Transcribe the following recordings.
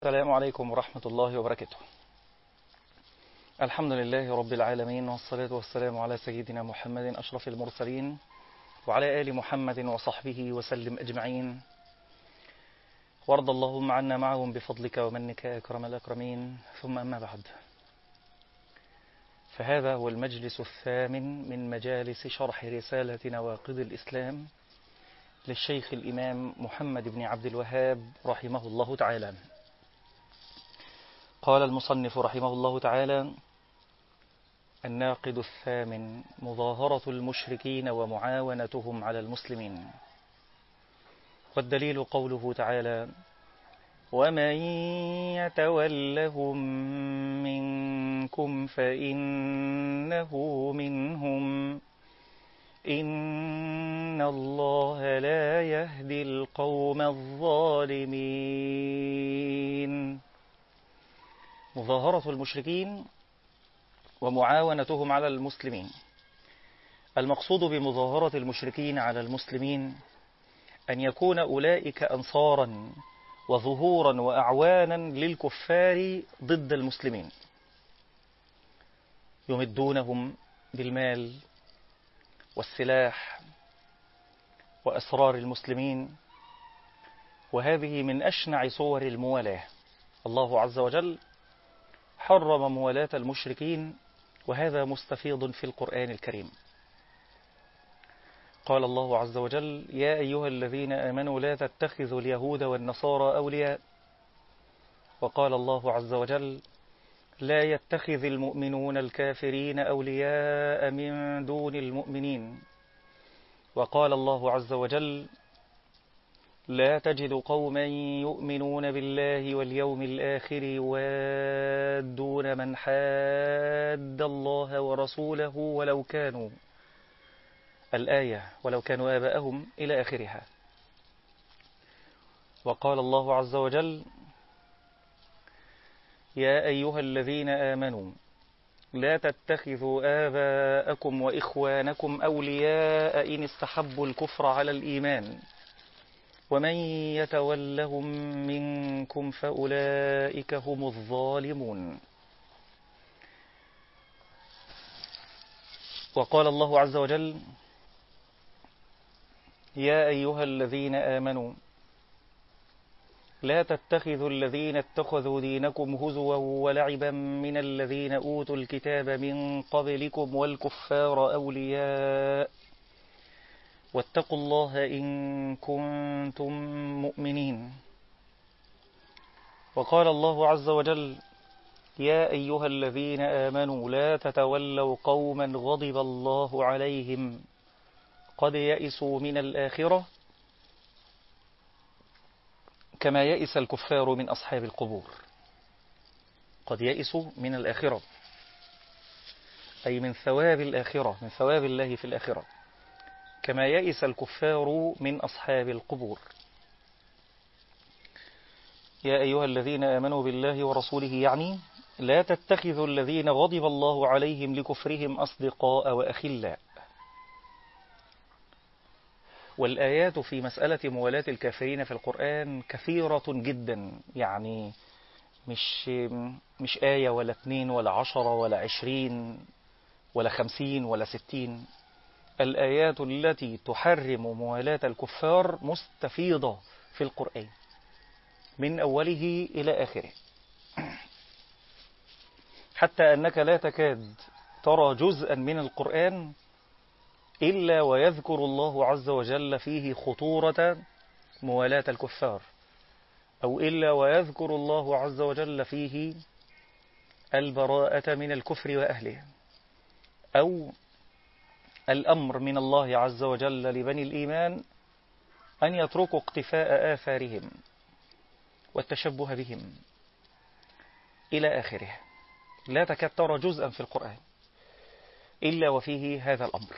السلام عليكم ورحمة الله وبركاته. الحمد لله رب العالمين، والصلاة والسلام على سيدنا محمد أشرف المرسلين وعلى آل محمد وصحبه وسلم أجمعين، وارض اللهم عنا معهم بفضلك ومنك يا أكرم الأكرمين. ثم أما بعد، فهذا هو المجلس الثامن من مجالس شرح رسالة نواقض الإسلام للشيخ الإمام محمد بن عبد الوهاب رحمه الله تعالى. قال المصنف رحمه الله تعالى: الناقض الثامن: مظاهرة المشركين ومعاونتهم على المسلمين. والدليل قوله تعالى: ومن يتولهم منكم فإنه منهم إن الله لا يهدي القوم الظالمين. مظاهرة المشركين ومعاونتهم على المسلمين. المقصود بمظاهرة المشركين على المسلمين أن يكون أولئك أنصارا وظهورا وأعوانا للكفار ضد المسلمين، يمدونهم بالمال والسلاح وأسرار المسلمين، وهذه من أشنع صور الموالاة. الله عز وجل حرم موالاة المشركين، وهذا مستفيض في القرآن الكريم. قال الله عز وجل: يا أيها الذين آمنوا لا تتخذوا اليهود والنصارى أولياء. وقال الله عز وجل: لا يتخذ المؤمنون الكافرين أولياء من دون المؤمنين. وقال الله عز وجل: لا تجد قوما يؤمنون بالله واليوم الآخر يوادون من حاد الله ورسوله ولو كانوا الآية ولو كانوا آباءهم إلى آخرها. وقال الله عز وجل: يا أيها الذين آمنوا لا تتخذوا آباءكم وإخوانكم أولياء إن استحبوا الكفر على الإيمان ومن يتولهم منكم فأولئك هم الظالمون. وقال الله عز وجل: يا أيها الذين آمنوا لا تتخذوا الذين اتخذوا دينكم هزوا ولعبا من الذين أوتوا الكتاب من قبلكم والكفار أولياء واتقوا الله إن كنتم مؤمنين. وقال الله عز وجل: يا أيها الذين آمنوا لا تتولوا قوما غضب الله عليهم قد يئسوا من الآخرة كما يئس الكفار من أصحاب القبور. قد يئسوا من الآخرة أي من ثواب الآخرة، من ثواب الله في الآخرة، كما يئس الكفار من أصحاب القبور. يا أيها الذين آمنوا بالله ورسوله، يعني لا تتخذوا الذين غضب الله عليهم لكفرهم أصدقاء وأخلاء. والآيات في مسألة موالاة الكافرين في القرآن كثيرة جدا، يعني مش آية ولا 2 ولا 10 ولا 20 ولا 50 ولا 60. الآيات التي تحرم موالاة الكفار مستفيضة في القرآن من أوله إلى آخره، حتى أنك لا تكاد ترى جزءا من القرآن إلا ويذكر الله عز وجل فيه خطورة موالاة الكفار، أو إلا ويذكر الله عز وجل فيه البراءة من الكفر وأهله، أو الأمر من الله عز وجل لبني الإيمان أن يتركوا اقتفاء آثارهم والتشبه بهم إلى آخره. لا تكاد ترى جزءا في القرآن إلا وفيه هذا الأمر.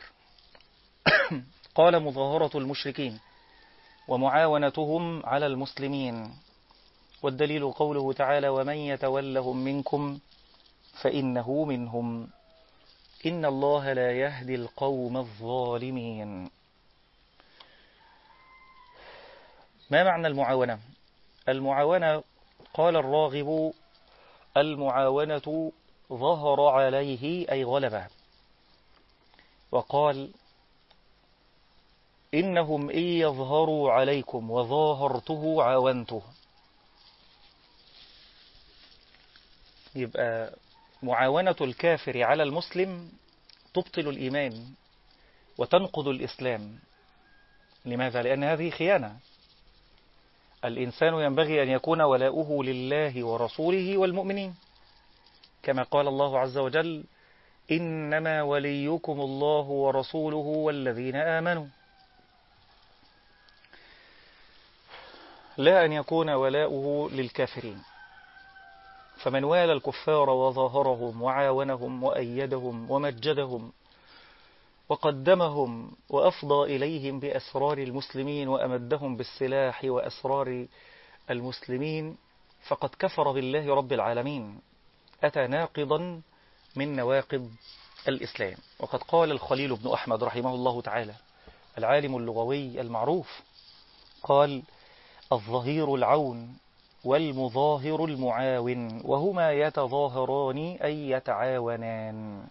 قال: مظاهرة المشركين ومعاونتهم على المسلمين. والدليل قوله تعالى: ومن يتولهم منكم فإنه منهم إن الله لا يهدي القوم الظالمين. ما معنى المعاونة؟ المعاونة قال الراغب: المعاونة ظهر عليه أي غلبه. وقال: إنهم إن يظهروا عليكم وظاهرته عاونته. يبقى معاونة الكافر على المسلم تبطل الإيمان وتنقض الإسلام. لماذا؟ لأن هذه خيانة. الإنسان ينبغي أن يكون ولاؤه لله ورسوله والمؤمنين، كما قال الله عز وجل: إنما وليكم الله ورسوله والذين آمنوا. لا أن يكون ولاؤه للكافرين. فمن والى الكفار وظاهرهم وعاونهم وأيدهم ومجدهم وقدمهم وأفضى إليهم بأسرار المسلمين وأمدهم بالسلاح وأسرار المسلمين، فقد كفر بالله رب العالمين، أتى ناقضا من نواقض الإسلام. وقد قال الخليل بن أحمد رحمه الله تعالى، العالم اللغوي المعروف، قال: الظهير العون والمظاهر المعاون، وهما يتظاهران أي يتعاونان.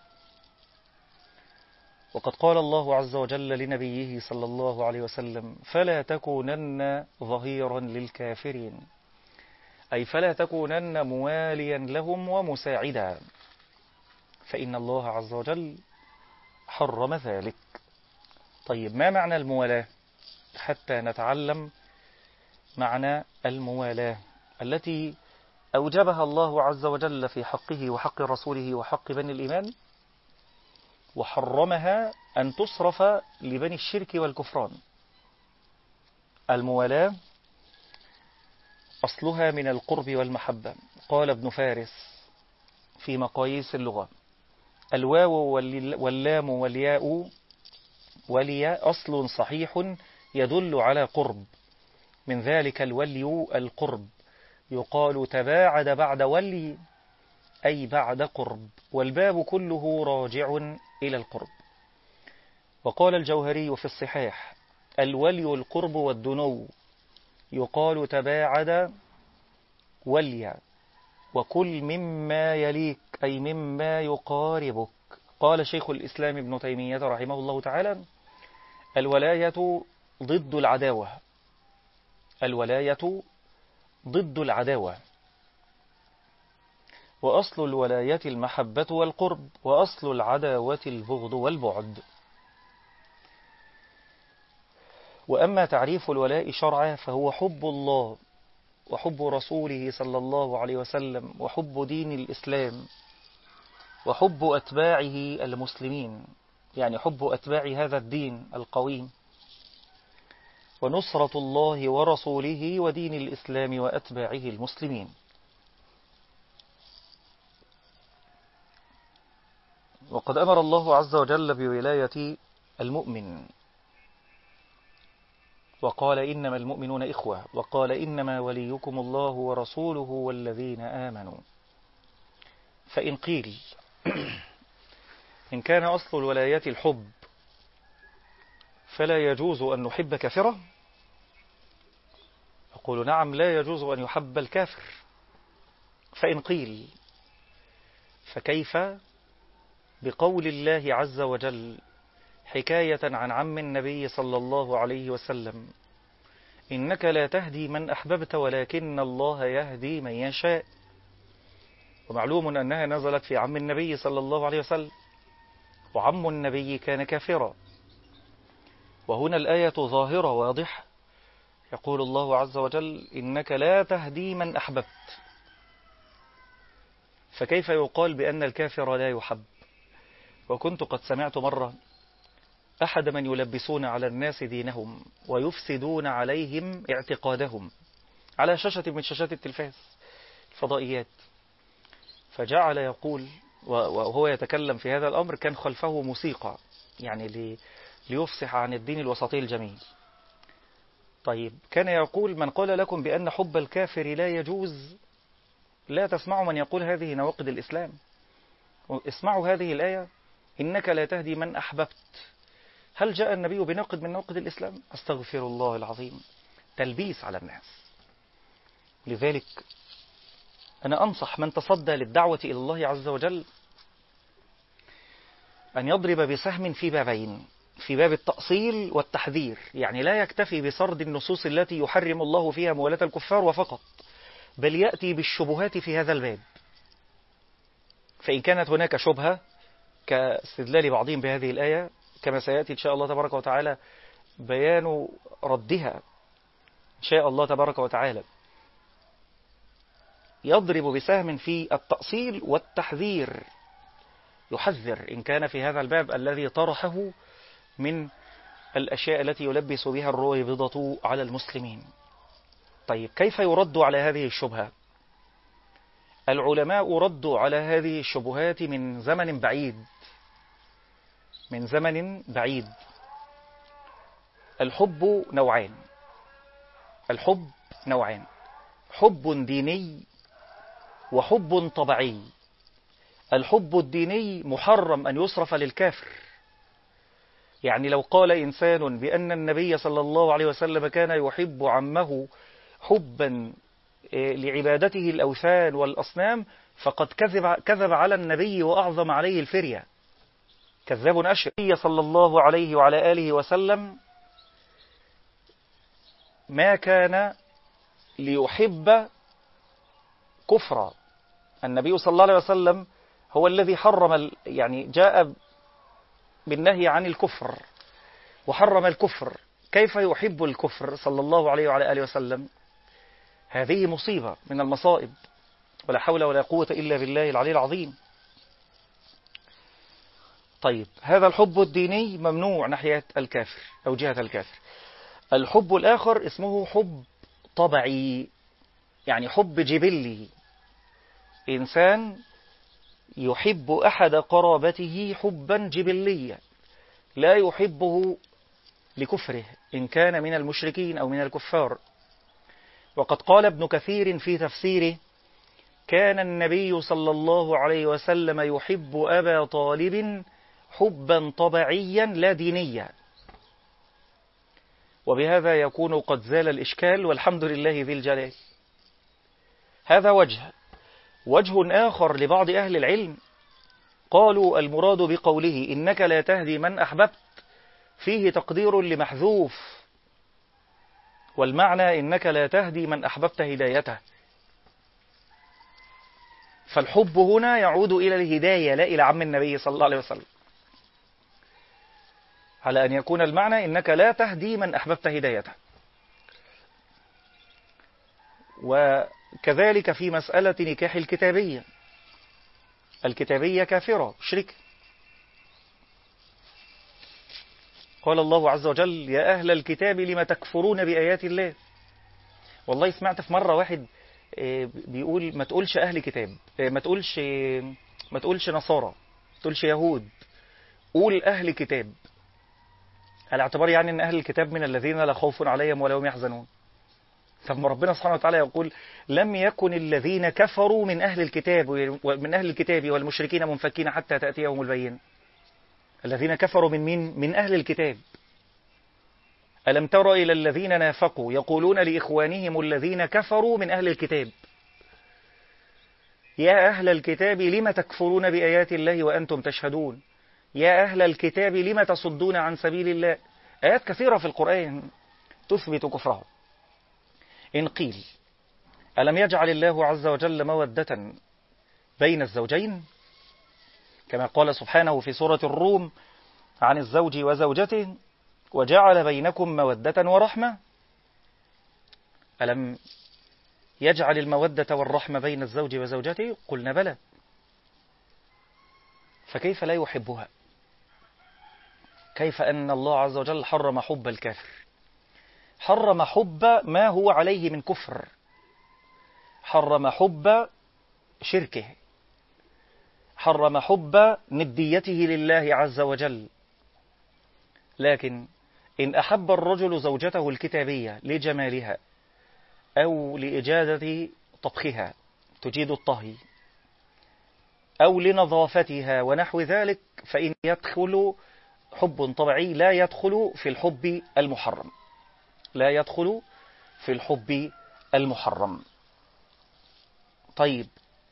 وقد قال الله عز وجل لنبيه صلى الله عليه وسلم: فلا تكونن ظهيرا للكافرين، أي فلا تكونن مواليا لهم ومساعدا، فإن الله عز وجل حرم ذلك. طيب، ما معنى الموالاة؟ حتى نتعلم معنى الموالاة التي أوجبها الله عز وجل في حقه وحق رسوله وحق بني الإيمان، وحرمها أن تصرف لبني الشرك والكفران. الموالاة أصلها من القرب والمحبة. قال ابن فارس في مقاييس اللغة: الواو واللام والياء والياء أصل صحيح يدل على قرب، من ذلك الولي القرب، يقال تباعد بعد ولي أي بعد قرب، والباب كله راجع إلى القرب. وقال الجوهري في الصحاح: الولي القرب والدنو، يقال تباعد وليا، وكل مما يليك أي مما يقاربك. قال شيخ الإسلام ابن تيمية رحمه الله تعالى: الولاية ضد العداوة. الولاية ضد العداوة، وأصل الولاية المحبة والقرب، وأصل العداوة البغض والبعد. وأما تعريف الولاء شرعا فهو حب الله وحب رسوله صلى الله عليه وسلم، وحب دين الإسلام، وحب أتباعه المسلمين، يعني حب أتباع هذا الدين القويم، ونصرة الله ورسوله ودين الإسلام وأتباعه المسلمين. وقد أمر الله عز وجل بولاية المؤمن، وقال: إنما المؤمنون إخوة، وقال: إنما وليكم الله ورسوله والذين آمنوا. فإن قيل: إن كان أصل الولاية الحب فلا يجوز أن نحب كافرة؟ أقول: نعم، لا يجوز أن يحب الكافر. فإن قيل: فكيف بقول الله عز وجل حكاية عن عم النبي صلى الله عليه وسلم: إنك لا تهدي من أحببت ولكن الله يهدي من يشاء؟ ومعلوم أنها نزلت في عم النبي صلى الله عليه وسلم، وعم النبي كان كافرا. وهنا الآية ظاهرة واضحة، يقول الله عز وجل: إنك لا تهدي من أحببت. فكيف يقال بأن الكافر لا يحب؟ وكنت قد سمعت مرة أحد من يلبسون على الناس دينهم ويفسدون عليهم اعتقادهم على شاشة من شاشات التلفاز الفضائيات، فجعل يقول، وهو يتكلم في هذا الأمر كان خلفه موسيقى، يعني ليفصح عن الدين الوسطي الجميل. طيب، كان يقول: من قال لكم بأن حب الكافر لا يجوز، لا تسمعوا من يقول هذه نواقض الإسلام. اسمعوا هذه الآية: إنك لا تهدي من أحببت. هل جاء النبي بناقض من نواقض الإسلام؟ أستغفر الله العظيم. تلبيس على الناس. لذلك أنا أنصح من تصدى للدعوة إلى الله عز وجل أن يضرب بسهم في بابين، في باب التأصيل والتحذير. يعني لا يكتفي بسرد النصوص التي يحرم الله فيها موالاة الكفار وفقط، بل يأتي بالشبهات في هذا الباب. فإن كانت هناك شبهة كاستدلال بعضهم بهذه الآية، كما سيأتي إن شاء الله تبارك وتعالى بيان ردها إن شاء الله تبارك وتعالى، يضرب بسهم في التأصيل والتحذير، يحذر إن كان في هذا الباب الذي طرحه من الأشياء التي يلبس بها الرويبضة على المسلمين. طيب كيف يرد على هذه الشبهة؟ العلماء ردوا على هذه الشبهات من زمن بعيد، من زمن بعيد. الحب نوعان، الحب نوعان، حب ديني وحب طبيعي. الحب الديني محرم أن يصرف للكافر. يعني لو قال إنسان بأن النبي صلى الله عليه وسلم كان يحب عمه حبا لعبادته الأوثان والأصنام فقد كذب على النبي وأعظم عليه الفرية، كذاب أشر. النبي صلى الله عليه وعلى آله وسلم ما كان ليحب كفرا. النبي صلى الله عليه وسلم هو الذي حرم، يعني جاء بالنهي عن الكفر وحرم الكفر. كيف يحب الكفر صلى الله عليه وعلى آله وسلم؟ هذه مصيبة من المصائب، ولا حول ولا قوة إلا بالله العلي العظيم. طيب هذا الحب الديني ممنوع ناحية الكافر أو جهة الكافر. الحب الآخر اسمه حب طبيعي، يعني حب جبلي. إنسان يحب أحد قرابته حبا جبليا، لا يحبه لكفره إن كان من المشركين أو من الكفار. وقد قال ابن كثير في تفسيره: كان النبي صلى الله عليه وسلم يحب أبا طالب حبا طبيعيا لا دينيا. وبهذا يكون قد زال الإشكال، والحمد لله ذي الجلال. هذا وجه آخر لبعض أهل العلم قالوا المراد بقوله إنك لا تهدي من أحببت فيه تقدير لمحذوف، والمعنى إنك لا تهدي من أحببت هدايته. فالحب هنا يعود إلى الهداية لا إلى عم النبي صلى الله عليه وسلم، على أن يكون المعنى إنك لا تهدي من أحببت هدايته. وكذلك في مسألة نكاح الكتابية، الكتابية كافرة مشركة. قال الله عز وجل: يا أهل الكتاب لم تكفرون بآيات الله. والله سمعت في مرة واحد بيقول ما تقولش أهل كتاب، ما تقولش نصارى، ما تقولش يهود، قول أهل كتاب، على اعتبار يعني أن أهل الكتاب من الذين لا خوف عليهم ولا هم يحزنون. ثم ربنا سبحانه وتعالى يقول: لم يكن الذين كفروا من أهل الكتاب والمشركين منفكين حتى تأتيهم البينة. الذين كفروا من مين؟ من أهل الكتاب. ألم تر إلى الذين نافقوا يقولون لإخوانهم الذين كفروا من أهل الكتاب: يا أهل الكتاب لم تكفرون بآيات الله وأنتم تشهدون، يا أهل الكتاب لم تصدون عن سبيل الله. آيات كثيرة في القرآن تثبت كفره. إن قيل: ألم يجعل الله عز وجل مودة بين الزوجين، كما قال سبحانه في سورة الروم عن الزوج وزوجته: وجعل بينكم مودة ورحمة؟ ألم يجعل المودة والرحمة بين الزوج وزوجته؟ قلنا بلى. فكيف لا يحبها؟ كيف أن الله عز وجل حرم حب الكافر، حرم حب ما هو عليه من كفر، حرم حب شركه، حرم حب نديته لله عز وجل. لكن إن أحب الرجل زوجته الكتابية لجمالها أو لإجادة طبخها تجيد الطهي أو لنظافتها ونحو ذلك، فإن يدخل حب طبيعي لا يدخل في الحب المحرم، لا يدخل في الحب المحرم. طيب،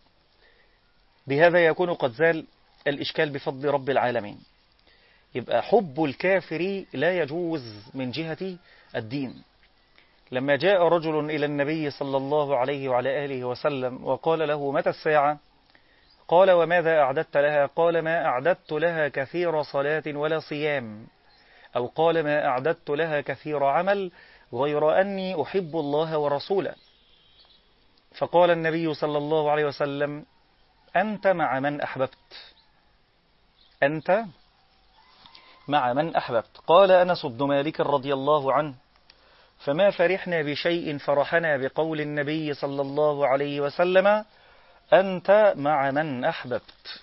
بهذا يكون قد زال الإشكال بفضل رب العالمين. يبقى حب الكافر لا يجوز من جهة الدين. لما جاء رجل إلى النبي صلى الله عليه وعلى آله وسلم وقال له: متى الساعة؟ قال: وماذا أعددت لها؟ قال: ما أعددت لها كثير صلاة ولا صيام، أو قال: ما أعددت لها كثير عمل، غير أني أحب الله ورسوله. فقال النبي صلى الله عليه وسلم: أنت مع من أحببت، أنت مع من أحببت. قال أنس بن مالك رضي الله عنه: فما فرحنا بشيء فرحنا بقول النبي صلى الله عليه وسلم: أنت مع من أحببت.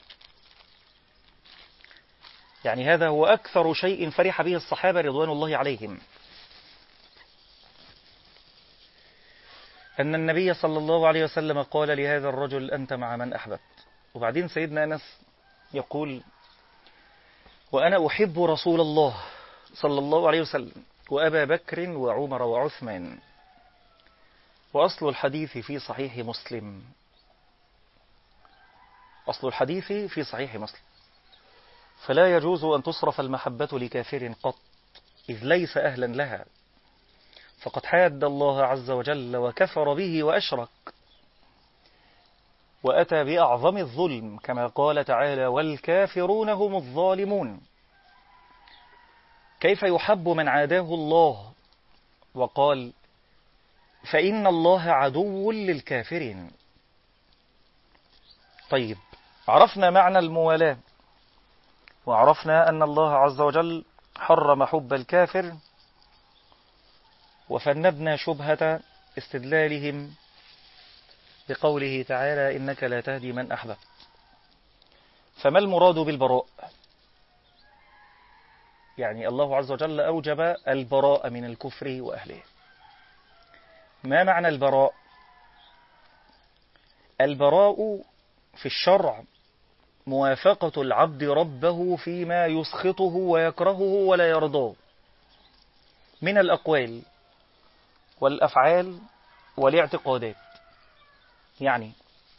يعني هذا هو أكثر شيء فرح به الصحابة رضوان الله عليهم، أن النبي صلى الله عليه وسلم قال لهذا الرجل: أنت مع من أحببت. وبعدين سيدنا أنس يقول: وأنا أحب رسول الله صلى الله عليه وسلم وأبا بكر وعمر وعثمان. وأصل الحديث في صحيح مسلم، أصل الحديث في صحيح مسلم. فلا يجوز أن تصرف المحبة لكافر قط، إذ ليس أهلا لها، فقد حاد الله عز وجل وكفر به وأشرك، وأتى بأعظم الظلم، كما قال تعالى: والكافرون هم الظالمون. كيف يحب من عاداه الله؟ وقال: فإن الله عدو للكافرين. طيب، عرفنا معنى الموالاة، وعرفنا أن الله عز وجل حرم حب الكافر، وفندنا شبهة استدلالهم بقوله تعالى: إنك لا تهدي من أحببت. فما المراد بالبراء؟ يعني الله عز وجل أوجب البراء من الكفر وأهله. ما معنى البراء؟ البراء في الشرع موافقة العبد ربه فيما يسخطه ويكرهه ولا يرضاه من الأقوال والأفعال والاعتقادات. يعني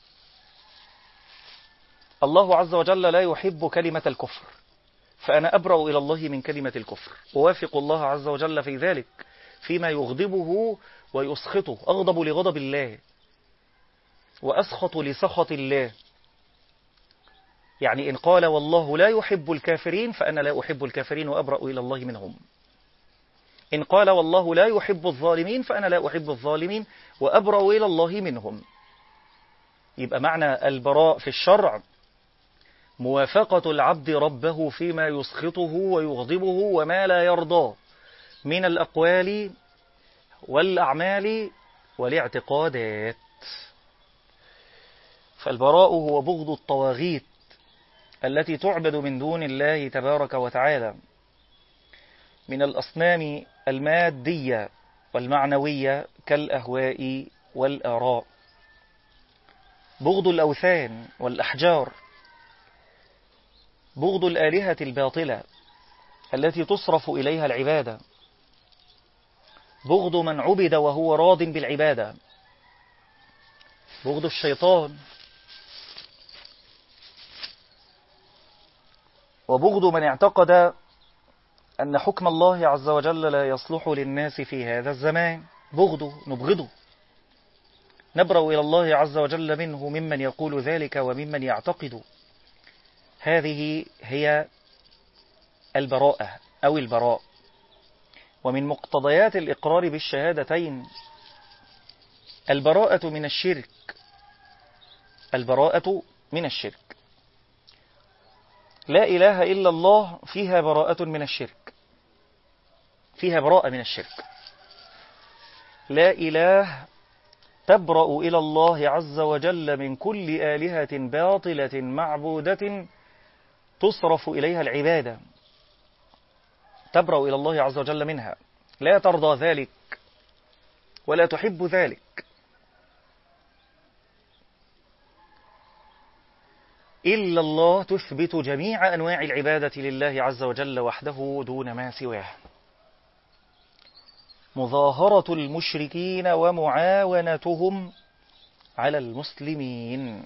الله عز وجل لا يحب كلمة الكفر، فأنا أبرأ إلى الله من كلمة الكفر، أوافق الله عز وجل في ذلك فيما يغضبه ويسخطه. أغضب لغضب الله وأسخط لسخط الله. يعني إن قال والله لا يحب الكافرين، فأنا لا أحب الكافرين وأبرأ إلى الله منهم. إن قال والله لا يحب الظالمين، فأنا لا أحب الظالمين وأبرأ إلى الله منهم. يبقى معنى البراء في الشرع موافقة العبد ربه فيما يسخطه ويغضبه وما لا يرضاه من الأقوال والأعمال والاعتقادات. فالبراء هو بغض الطواغيت التي تعبد من دون الله تبارك وتعالى من الأصنام المادية والمعنوية كالأهواء والآراء، بغض الأوثان والأحجار، بغض الآلهة الباطلة التي تصرف إليها العبادة، بغض من عبد وهو راض بالعبادة، بغض الشيطان، وبغض من اعتقد أن حكم الله عز وجل لا يصلح للناس في هذا الزمان. بغضه، نبغضه، نبرأ إلى الله عز وجل منه، ممن يقول ذلك وممن يعتقد. هذه هي البراءة أو البراء. ومن مقتضيات الإقرار بالشهادتين البراءة من الشرك، البراءة من الشرك. لا إله إلا الله فيها براءة من الشرك، فيها براءة من الشرك. لا إله تبرأ إلى الله عز وجل من كل آلهة باطلة معبودة تصرف إليها العبادة، تبرأ إلى الله عز وجل منها، لا ترضى ذلك ولا تحب ذلك. إلا الله تثبت جميع أنواع العبادة لله عز وجل وحده دون ما سواه. مظاهرة المشركين ومعاونتهم على المسلمين.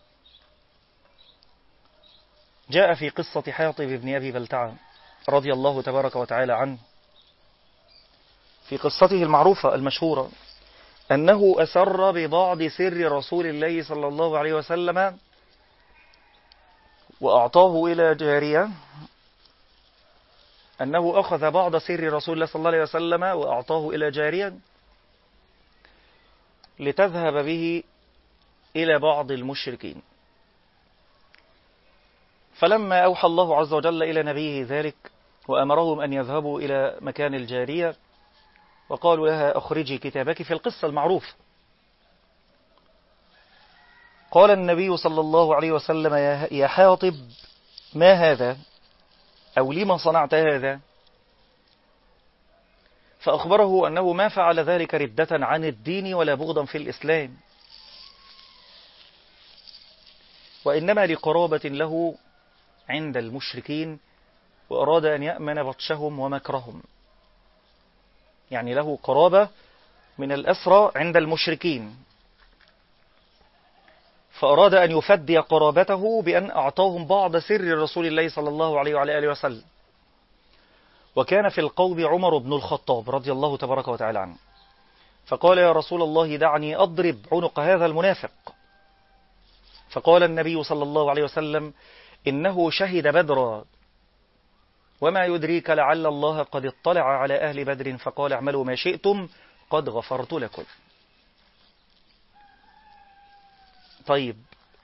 جاء في قصة حاطب بن أبي بلتعة رضي الله تبارك وتعالى عنه في قصته المعروفة المشهورة أنه أسر ببعض سر رسول الله صلى الله عليه وسلم وأعطاه إلى جارية، أنه أخذ بعض سر رسول الله صلى الله عليه وسلم وأعطاه إلى جارية لتذهب به إلى بعض المشركين. فلما أوحى الله عز وجل إلى نبيه ذلك وأمرهم أن يذهبوا إلى مكان الجارية وقالوا لها أخرجي كتابك في القصة المعروفة، قال النبي صلى الله عليه وسلم يا حاطب ما هذا أو لما صنعت هذا؟ فأخبره أنه ما فعل ذلك ردة عن الدين ولا بغضا في الإسلام، وإنما لقرابة له عند المشركين وأراد أن يأمن بطشهم ومكرهم، يعني له قرابة من الأسرى عند المشركين، فأراد أن يفدي قرابته بأن أعطاهم بعض سر رسول الله صلى الله عليه وعلى آله وسلم. وكان في القوم عمر بن الخطاب رضي الله تبارك وتعالى عنه، فقال يا رسول الله دعني أضرب عنق هذا المنافق. فقال النبي صلى الله عليه وسلم إنه شهد بدرا وما يدريك لعل الله قد اطلع على أهل بدر فقال اعملوا ما شئتم قد غفرت لكم. طيب،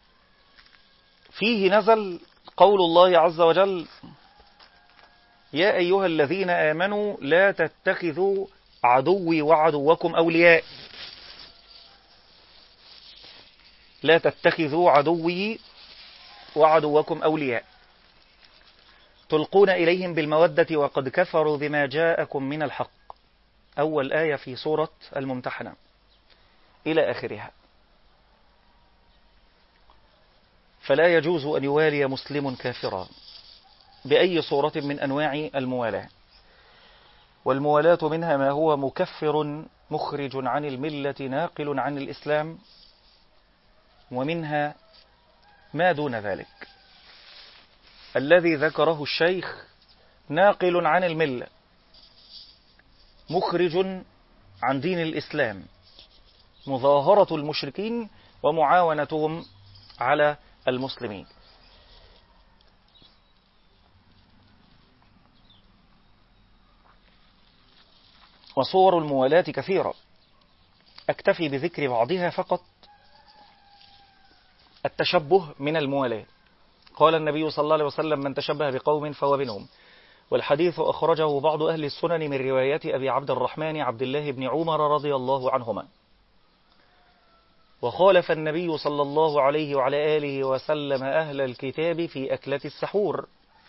فيه نزل قول الله عز وجل يا أيها الذين آمنوا لا تتخذوا عدوي وعدوكم أولياء، لا تتخذوا عدوي وعدوكم أولياء تلقون إليهم بالمودة وقد كفروا بما جاءكم من الحق، أول آية في سورة الممتحنة إلى آخرها. فلا يجوز أن يوالي مسلم كافرا بأي صورة من أنواع الموالاة، والموالاة منها ما هو مكفر مخرج عن الملة ناقل عن الإسلام، ومنها ما دون ذلك الذي ذكره الشيخ ناقل عن الملة مخرج عن دين الإسلام، مظاهرة المشركين ومعاونتهم على المسلمين. وصور الموالاة كثيرة، أكتفي بذكر بعضها فقط. التشبه من الموالاة، قال النبي صلى الله عليه وسلم من تشبه بقوم فهو منهم، والحديث أخرجه بعض أهل السنن من رواية أبي عبد الرحمن عبد الله بن عمر رضي الله عنهما. وخالف النبي صلى الله عليه وعلى آله وسلم أهل الكتاب في أكلة السحور،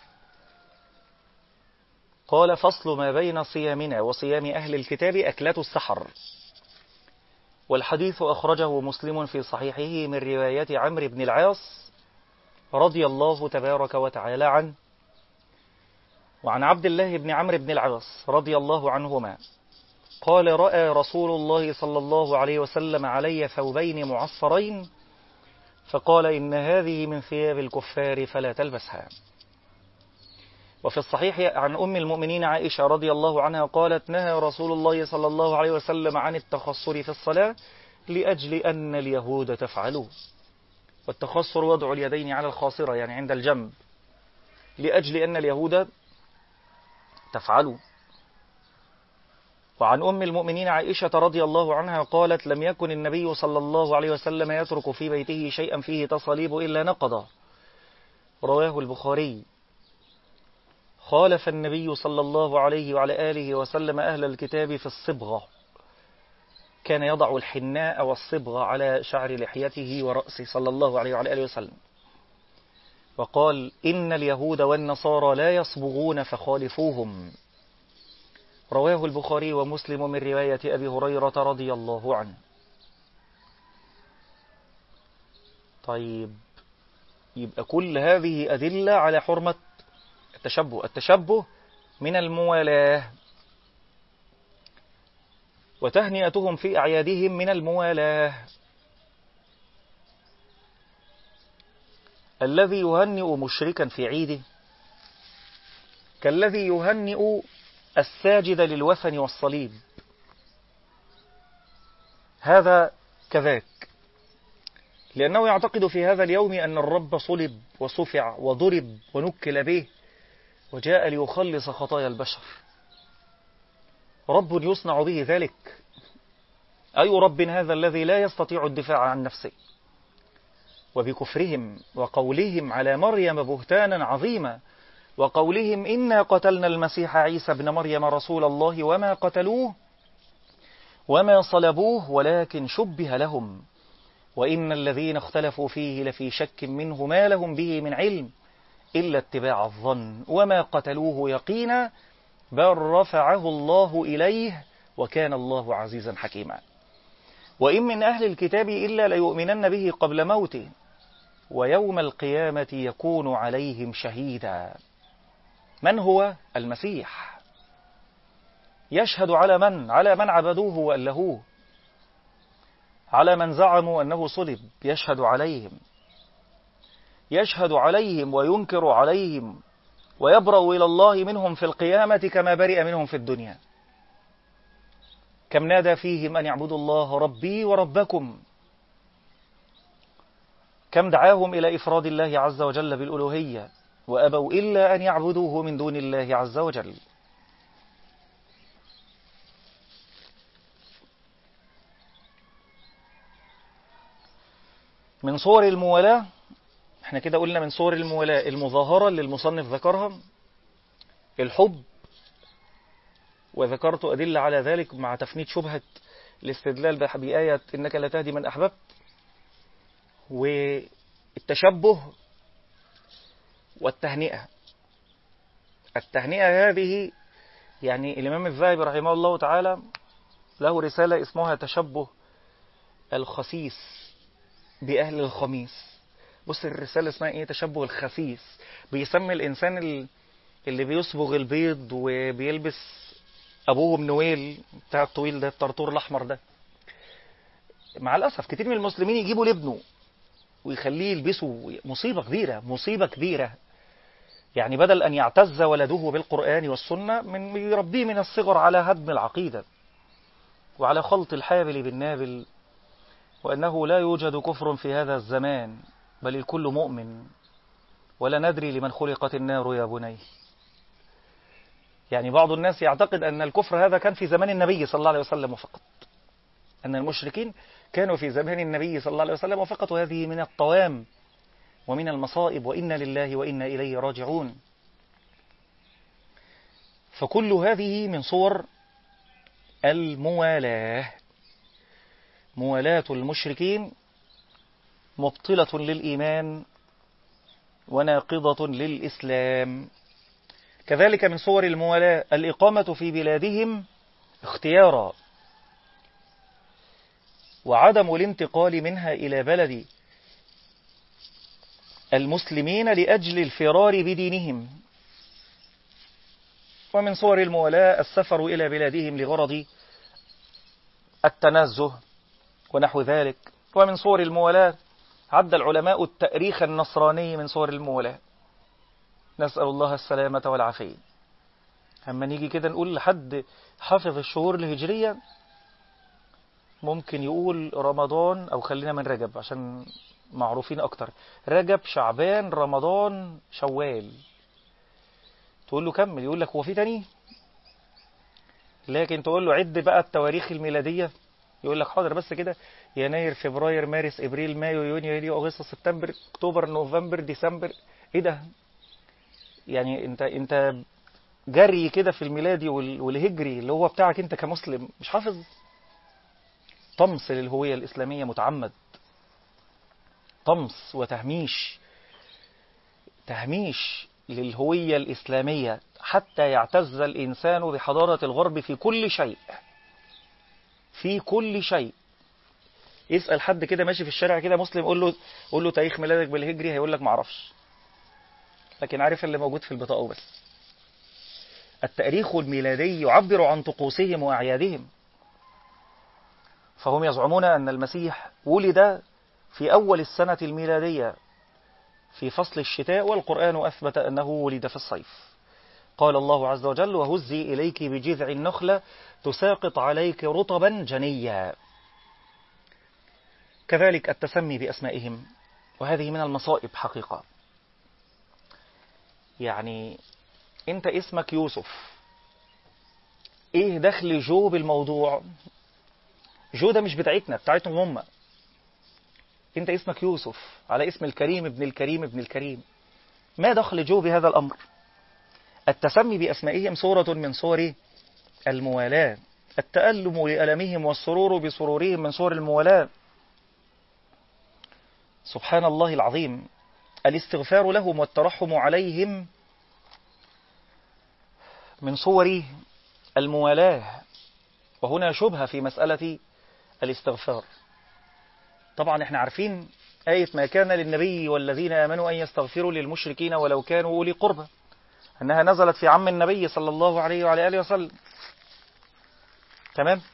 قال فصل ما بين صيامنا وصيام أهل الكتاب أكلة السحر. والحديث أخرجه مسلم في صحيحه من رواية عمرو بن العاص رضي الله تبارك وتعالى عنه، وعن عبد الله بن عمرو بن العاص رضي الله عنهما قال رأى رسول الله صلى الله عليه وسلم علي ثوبين معصرين فقال إن هذه من ثياب الكفار فلا تلبسها. وفي الصحيح عن أم المؤمنين عائشة رضي الله عنها قالت نهى رسول الله صلى الله عليه وسلم عن التخصر في الصلاة لأجل أن اليهود تفعلوا، والتخصر وضع اليدين على الخاصرة يعني عند الجنب، لأجل أن اليهود تفعلوا. وعن أم المؤمنين عائشة رضي الله عنها قالت لم يكن النبي صلى الله عليه وسلم يترك في بيته شيئا فيه تصاليب إلا نقضه، رواه البخاري. خالف النبي صلى الله عليه وعلى آله وسلم أهل الكتاب في الصبغة، كان يضع الحناء والصبغة على شعر لحيته ورأسه صلى الله عليه وعلى آله وسلم، وقال إن اليهود والنصارى لا يصبغون فخالفوهم، رواه البخاري ومسلم من رواية أبي هريرة رضي الله عنه. طيب، يبقى كل هذه أدلة على حرمة التشبه. التشبه من الموالاة، وتهنئتهم في أعيادهم من الموالاة. الذي يهنئ مشركا في عيده كالذي يهنئ الساجد للوثن والصليب، هذا كذاك، لأنه يعتقد في هذا اليوم أن الرب صلب وصفع وضرب ونكل به وجاء ليخلص خطايا البشر. رب يصنع به ذلك؟ أي رب هذا الذي لا يستطيع الدفاع عن نفسه؟ وبكفرهم وقولهم على مريم بهتانا عظيما، وقولهم إنا قتلنا المسيح عيسى ابن مريم رسول الله وما قتلوه وما صلبوه ولكن شبه لهم وإن الذين اختلفوا فيه لفي شك منه ما لهم به من علم إلا اتباع الظن وما قتلوه يقينا بل رفعه الله إليه وكان الله عزيزا حكيما. وإن من أهل الكتاب إلا ليؤمنن به قبل موته ويوم القيامة يكون عليهم شهيدا. من هو المسيح؟ يشهد على من عبدوه وألهوه، على من زعموا أنه صلب يشهد عليهم وينكر عليهم ويبرأ إلى الله منهم في القيامة كما برئ منهم في الدنيا. كم نادى فيهم أن يعبدوا الله ربي وربكم، كم دعاهم إلى إفراد الله عز وجل بالألوهية وأبوا إلا أن يعبدوه من دون الله عز وجل. من صور الموالاة، احنا كده قلنا من صور الموالاة المظاهرة اللي المصنف ذكرها الحب، وذكرت أدلة على ذلك مع تفنيد شبهة الاستدلال بآية إنك لا تهدي من أحببت، والتشبه والتهنئة. التهنئة هذه يعني الإمام الذهبي رحمه الله تعالى له رسالة اسمها تشبه الخسيس بأهل الخميس. بص الرسالة اسمها ايه؟ تشبه الخسيس. بيسمي الإنسان اللي بيصبغ البيض وبيلبس أبوه منويل بتاع الطويل ده، الطرطور الأحمر ده. مع الأسف كتير من المسلمين يجيبوا لابنه ويخليه يلبسه. مصيبة كبيرة. يعني بدل أن يعتز ولده بالقرآن والسنة من يربيه من الصغر على هدم العقيدة وعلى خلط الحابل بالنابل، وأنه لا يوجد كفر في هذا الزمان بل الكل مؤمن ولا ندري لمن خلقت النار يا بني. يعني بعض الناس يعتقد أن الكفر هذا كان في زمان النبي صلى الله عليه وسلم فقط، أن المشركين كانوا في زمان النبي صلى الله عليه وسلم فقط، وهذه من الطوام ومن المصائب، وإنا لله وإنا إليه راجعون. فكل هذه من صور الموالاة. موالاة المشركين مبطلة للإيمان وناقضة للإسلام. كذلك من صور الموالاة الإقامة في بلادهم اختيارا، وعدم الانتقال منها إلى بلد المسلمين لأجل الفرار بدينهم. ومن صور الموالاة السفر إلى بلادهم لغرض التنزه ونحو ذلك. ومن صور الموالاة عد العلماء التأريخ النصراني من صور الموالاة، نسأل الله السلامة والعافية. أما نيجي كده نقول لحد حافظ الشهور الهجرية ممكن يقول رمضان، أو خلينا من رجب عشان معروفين أكتر، رجب شعبان رمضان شوال. تقول له كمل، يقول لك هو في تاني؟ لكن تقول له عد بقى التواريخ الميلادية، يقول لك حاضر بس كده، يناير فبراير مارس ابريل مايو يونيو يوليو اغسطس سبتمبر اكتوبر نوفمبر ديسمبر. ايه ده؟ يعني انت جري كده في الميلادي والهجري اللي هو بتاعك انت كمسلم مش حافظ. طمس للهوية الإسلامية متعمد، طمس وتهميش للهوية الإسلامية حتى يعتز الإنسان بحضارة الغرب في كل شيء. يسأل حد كده ماشي في الشارع كده مسلم، قول له تاريخ ميلادك بالهجري، هيقول لك معرفش، لكن عارف اللي موجود في البطاقة بس. التاريخ الميلادي يعبر عن طقوسهم وأعيادهم. فهم يزعمون أن المسيح ولد في أول السنة الميلادية في فصل الشتاء، والقرآن أثبت أنه ولد في الصيف. قال الله عز وجل: وهزي إليك بجذع النخلة تساقط عليك رطبا جنيا. كذلك التسمي بأسمائهم، وهذه من المصائب حقيقة. يعني أنت اسمك يوسف، إيه دخل جو بالموضوع؟ جو ده مش بتاعتنا، بتاعتهم هم. أنت اسمك يوسف على اسم الكريم ابن الكريم ابن الكريم، ما دخل جو بهذا الأمر؟ التسمي بأسمائهم صورة من صور الموالاة، التألم لألمهم والسرور بسرورهم من صور الموالاة. سبحان الله العظيم. الاستغفار لهم والترحم عليهم من صور الموالاة. وهنا شبهة في مسألة الاستغفار. طبعا احنا عارفين آية ما كان للنبي والذين آمنوا أن يستغفروا للمشركين ولو كانوا أولي قربى، أنها نزلت في عم النبي صلى الله عليه وعلى آله وسلم. تمام؟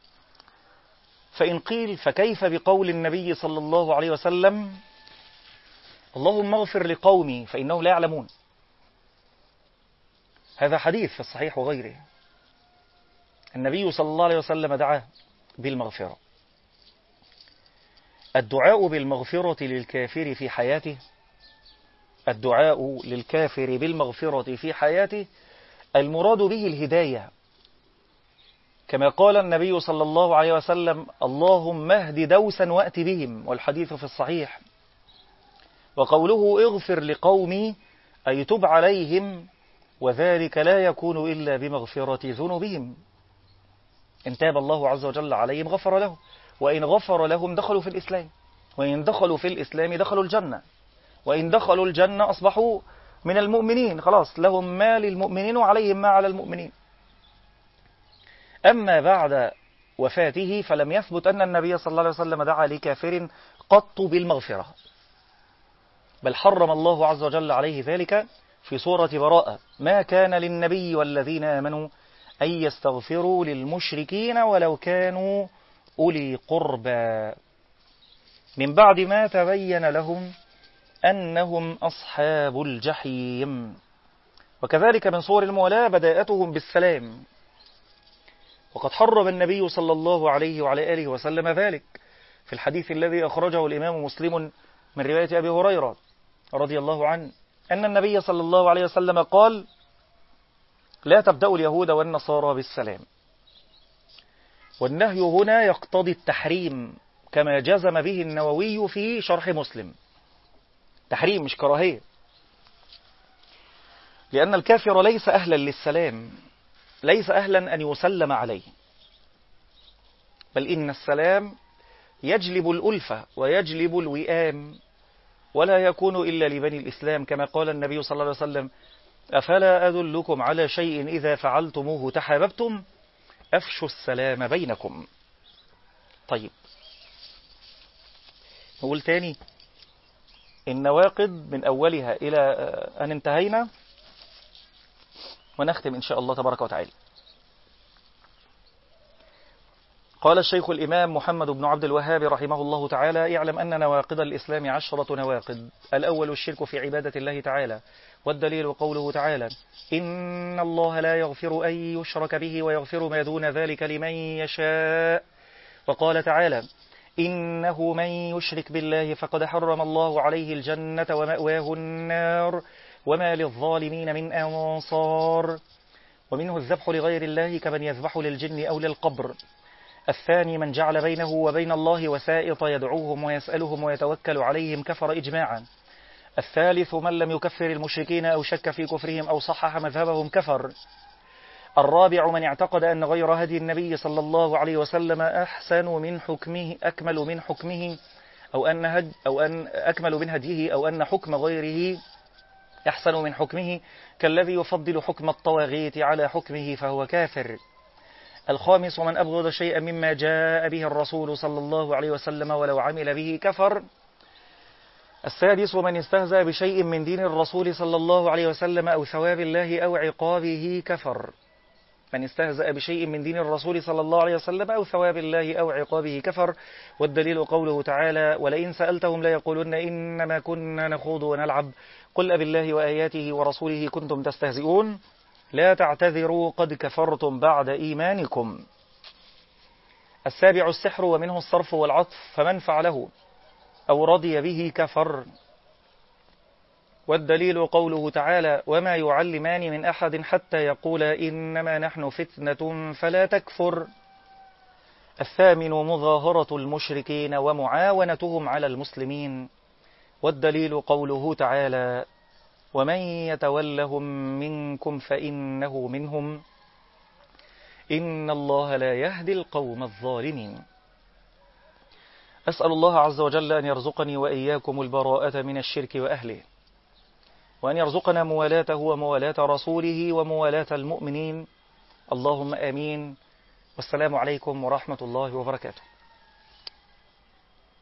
فإن قيل فكيف بقول النبي صلى الله عليه وسلم: اللهم اغفر لقومي فإنهم لا يعلمون؟ هذا حديث في الصحيح وغيره. النبي صلى الله عليه وسلم دعا بالمغفرة. الدعاء بالمغفرة للكافر في حياته، الدعاء للكافر بالمغفرة في حياته المراد به الهداية، كما قال النبي صلى الله عليه وسلم: اللهم اهد دوسا وأت بهم، والحديث في الصحيح. وقوله اغفر لقومي أي تب عليهم، وذلك لا يكون إلا بمغفرة ذنوبهم. إن تاب الله عز وجل عليهم غفر لهم، وإن غفر لهم دخلوا في الإسلام، وإن دخلوا في الإسلام دخلوا الجنة، وإن دخلوا الجنة أصبحوا من المؤمنين، خلاص لهم ما للمؤمنين وعليهم ما على المؤمنين. أما بعد وفاته فلم يثبت أن النبي صلى الله عليه وسلم دعا لكافر قط بالمغفرة، بل حرم الله عز وجل عليه ذلك في سورة براءة: ما كان للنبي والذين آمنوا أن يستغفروا للمشركين ولو كانوا أولي قربى من بعد ما تبين لهم أنهم أصحاب الجحيم. وكذلك من صور المولاة بداءتهم بالسلام، وقد حرم النبي صلى الله عليه وعلى آله وسلم ذلك في الحديث الذي أخرجه الإمام مسلم من رواية أبي هريرة رضي الله عنه أن النبي صلى الله عليه وسلم قال: لا تبدأوا اليهود والنصارى بالسلام. والنهي هنا يقتضي التحريم، كما جزم به النووي في شرح مسلم. تحريم مش كراهية، لأن الكافر ليس أهلا للسلام، ليس أهلا أن يسلم عليه، بل إن السلام يجلب الألفة ويجلب الوئام، ولا يكون إلا لبني الإسلام، كما قال النبي صلى الله عليه وسلم: أفلا أدلكم على شيء إذا فعلتموه تحاببتم؟ أفشوا السلام بينكم. طيب نقول تاني النواقض من أولها إلى أن انتهينا، ونختم إن شاء الله تبارك وتعالى. قال الشيخ الإمام محمد بن عبد الوهاب رحمه الله تعالى: اعلم أن نواقض الإسلام 10 نواقض. الأول الشرك في عبادة الله تعالى، والدليل قوله تعالى: إن الله لا يغفر أن يشرك به ويغفر ما دون ذلك لمن يشاء. وقال تعالى: إنه من يشرك بالله فقد حرم الله عليه الجنة ومأواه النار وما للظالمين من أنصار. ومنه الذبح لغير الله كمن يذبح للجن أو للقبر. الثاني من جعل بينه وبين الله وسائط يدعوهم ويسألهم ويتوكل عليهم كفر إجماعا. الثالث من لم يكفر المشركين أو شك في كفرهم أو صحح مذهبهم كفر. الرابع من اعتقد أن غير هدي النبي صلى الله عليه وسلم أحسن من حكمه أكمل من حكمه أو أن أكمل من هديه، أو أن حكم غيره أحسن من حكمه، كالذي يفضل حكم الطواغيت على حكمه فهو كافر. الخامس من أبغض شيئا مما جاء به الرسول صلى الله عليه وسلم ولو عمل به كفر. السادس من استهزأ بشيء من دين الرسول صلى الله عليه وسلم أو ثواب الله أو عقابه كفر. من استهزأ بشيء من دين الرسول صلى الله عليه وسلم أو ثواب الله أو عقابه كفر. والدليل قوله تعالى: ولئن سألتهم ليقولن إنما كنا نخوض ونلعب قل أبالله وآياته ورسوله كنتم تستهزئون لا تعتذروا قد كفرتم بعد إيمانكم. 7 السحر ومنه الصرف والعطف، فمن فعله أو رضي به كفر. والدليل قوله تعالى: وما يعلمان من أحد حتى يقولا إنما نحن فتنة فلا تكفر. 8 مظاهرة المشركين ومعاونتهم على المسلمين. والدليل قوله تعالى: ومن يتولهم منكم فإنه منهم إن الله لا يهدي القوم الظالمين. أسأل الله عز وجل أن يرزقني وإياكم البراءة من الشرك وأهله، وأن يرزقنا موالاته وموالاة رسوله وموالاة المؤمنين، اللهم آمين. والسلام عليكم ورحمة الله وبركاته.